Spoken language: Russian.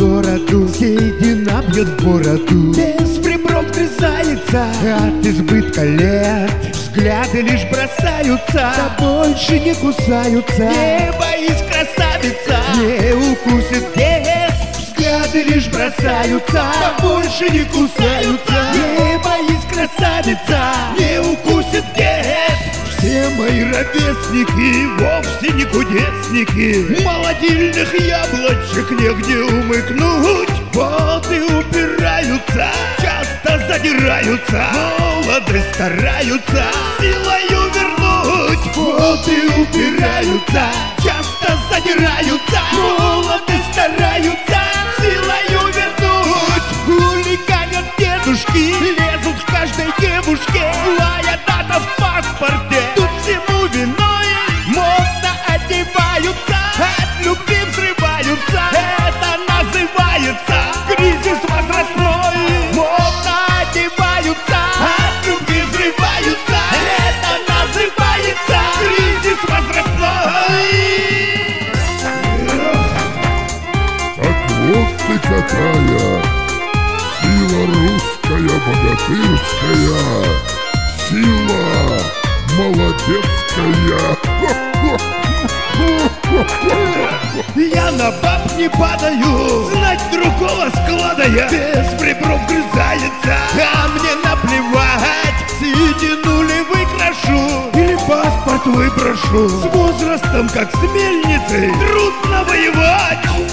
городу, седина бьет в бороду, без прибров грызается от избытка лет. Взгляды лишь бросаются, да больше не кусаются. Не боись, красавица, не укусит дед. Взгляды лишь бросаются, да больше не кусаются. Не боись, красавица, не укусит дед. Все мои ровесники вовсе не кудесники. Молодильных яблочек негде умыкнуть. Вот и упираются, часто задираются. Молоды стараются силою вернуть. Вот и упираются, часто задираются. Молоды стараются силою вернуть. Хулиганят дедушки, лезут к каждой девушке. Злая дата в паспорте, тут всему виной. Модно одеваются, от любви взрываются. Это называется кризис возрастной. Модно одеваются, от любви взрываются. Это называется кризис возрастной. Так вот ты какая сила русская, богатырская, сила молодецкая. Я на баб не падаю, знать другого склада я. Без прибров грызается, а мне наплевать. Седину ли выкрашу, или паспорт выброшу. С возрастом, как с мельницей, трудно воевать.